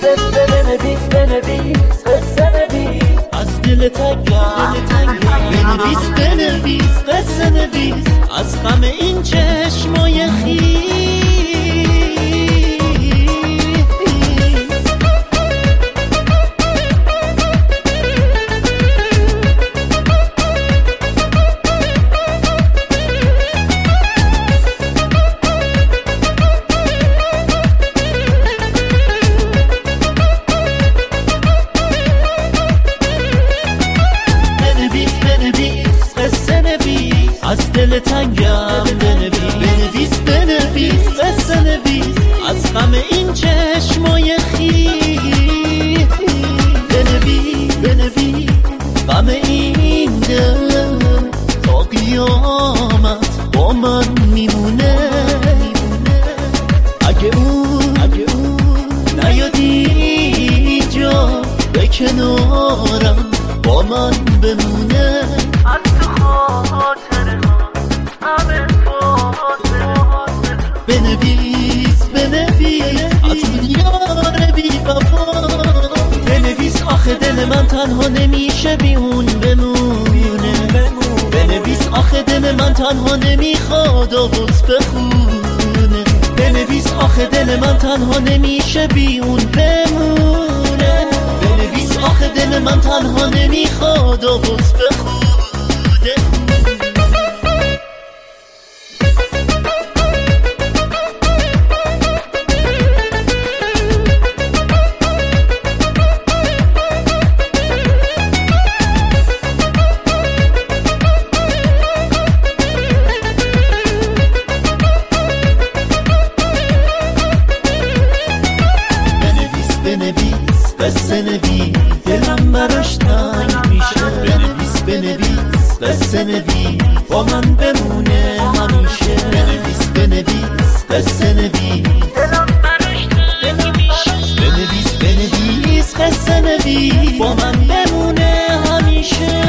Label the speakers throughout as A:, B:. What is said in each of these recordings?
A: بنویس بنویس قصه نویس از دل تنگم بنویس بنویس قصه نویس از غم این چشمای خیس از دل تنگم بنویس بنویس قصه نویس از غم این چشمای خیس بنویس بنویس غم این دل تا قیامت با من میمونه اگه اون نیادی جا به کنارم با من بمونه بنویس بنویس از یار بی وفا بنویس آخه دل من تنها نمیشه بی اون بمونه بنویس آخه دل من تنها نمیخواد آواز بخونه بنویس آخه دل من تنها نمیشه بی اون بمونه بنویس آخه دل من تنها نمیخواد آواز بخونه بنویس قصه نویس دلم براش تنگ میشه بنویس بنویس قصه نویس با من بمونه همیشه بنویس بنویس قصه نویس دلم براش تنگ میشه بنویس بنویس قصه نویس با من بمونه همیشه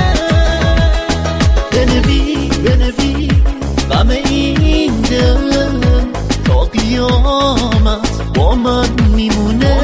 A: بنویس بنویس غم این دل تا قیامت با من میمونه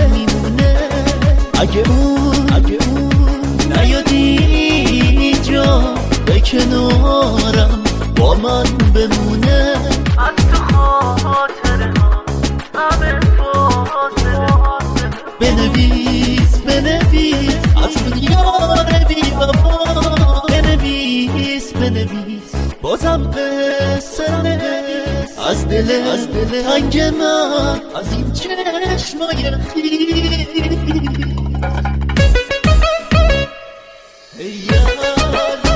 A: اگه اون نیادی جا به کنارم با من بمونه از تو خاطره همه فاصله بنویس بنویس از یار بی وفا بنویس بنویس بازم قصه نویس از دل تنگ من از این چشمای خیس